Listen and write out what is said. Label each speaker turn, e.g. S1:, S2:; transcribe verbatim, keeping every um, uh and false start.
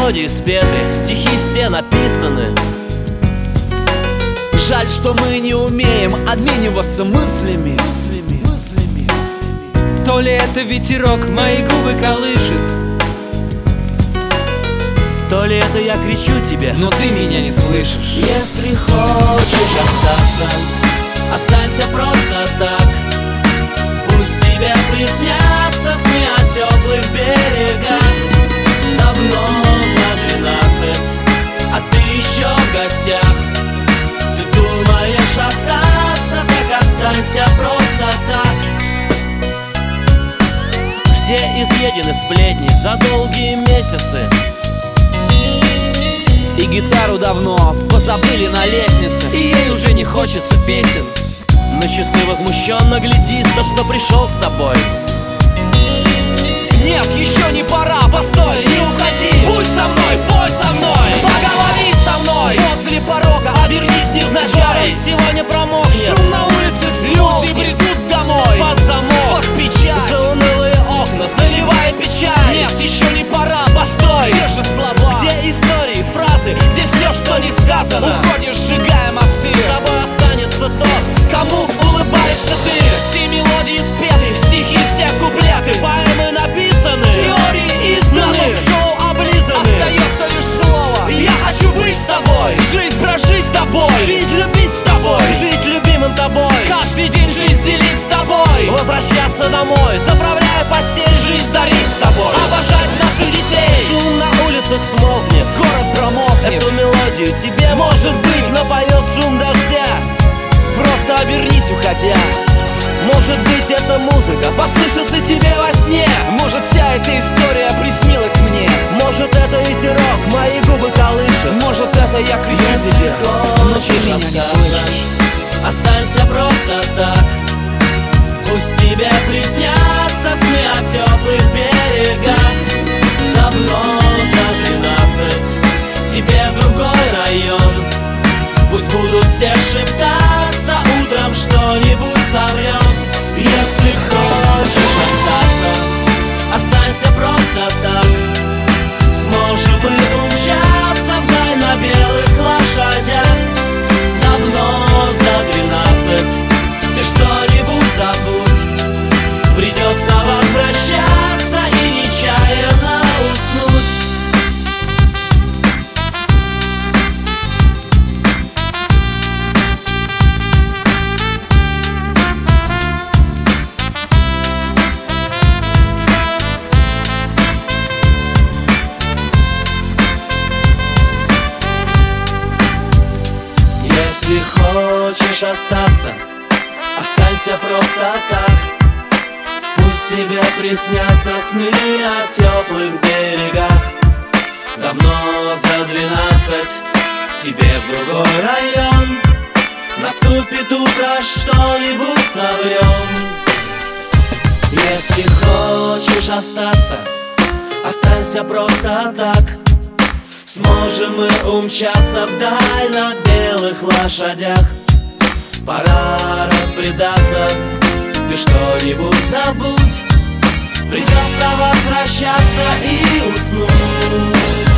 S1: мелодии спеты, стихи все написаны.
S2: Жаль, что мы не умеем обмениваться мыслями.
S3: То ли это ветерок мои губы колышет,
S1: то ли это я кричу тебе,
S3: но ты меня не слышишь.
S1: Если хочешь остаться, останься просто так. Пусть тебе приснятся сны о теплых берегах. Давно за двенадцать, а ты еще в гостях. Ты думаешь остаться, так останься просто так. Все изъедены сплетни за долгие месяцы,
S2: и гитару давно позабыли на лестнице,
S1: и ей уже не хочется песен. На часы возмущенно глядит то, что пришел с тобой.
S2: Нет, еще не пора, постой, не уходи.
S1: Будь со мной, пой со мной,
S2: поговори со мной.
S1: Возле порога обернись невзначай. Сегодня промокнет,
S2: шум на улице, люди бредут домой.
S1: Под замок,
S2: под печать,
S1: за унылые окна заливает печаль.
S2: Нет, еще не пора, постой.
S1: Где же слова, где истории, фразы, где все, что не сказано?
S2: Уходишь, сжигая мосты.
S1: С тобой останется тот, кому улыбаешься ты.
S2: Все мелодии спеты, стихи все куплеты,
S1: поэмы написаны, теории изданы, шоу облизаны.
S2: Остается лишь слово:
S1: я хочу быть с тобой.
S2: Жизнь прожить с тобой,
S1: жизнь любить с тобой, жить любимым тобой.
S2: Каждый день жизнь делить с тобой,
S1: возвращаться домой, заправляя постель, жизнь дарить с тобой, обожать наших детей. Шум на улицах смолкнет,
S2: город промокнет.
S1: Эту мелодию тебе, может быть, напоет шум дождя.
S2: Просто обернись, уходя.
S1: Может быть, эта музыка послышится тебе во сне.
S2: Может, вся эта история приснилась мне.
S1: Может, это ветерок мои губы колышет.
S2: Может, это я кричу
S1: Если
S2: тебе, но ты
S1: хочешь
S2: меня не
S1: остаться,
S2: слышишь.
S1: останься просто так. Пусть тебе приснятся сны о теплых берегах. Давно за двенадцать, тебе в другой район. Пусть будут все шептаться, утром что-нибудь соврем. Если хочешь остаться, останься просто так. Сможем мы умчаться вдаль на белых лошадях. Давно за двенадцать, ты что-нибудь забудь. Придется возвращаться и нечаянно уснуть. Если хочешь остаться, останься просто так. Пусть тебе приснятся сны о теплых берегах. Давно за двенадцать, тебе в другой район. Наступит утро, что-нибудь соврем. Если хочешь остаться, останься просто так. Сможем мы умчаться вдаль на белых лошадях. Пора разбредаться, ты что-нибудь забудь. Придется возвращаться и уснуть.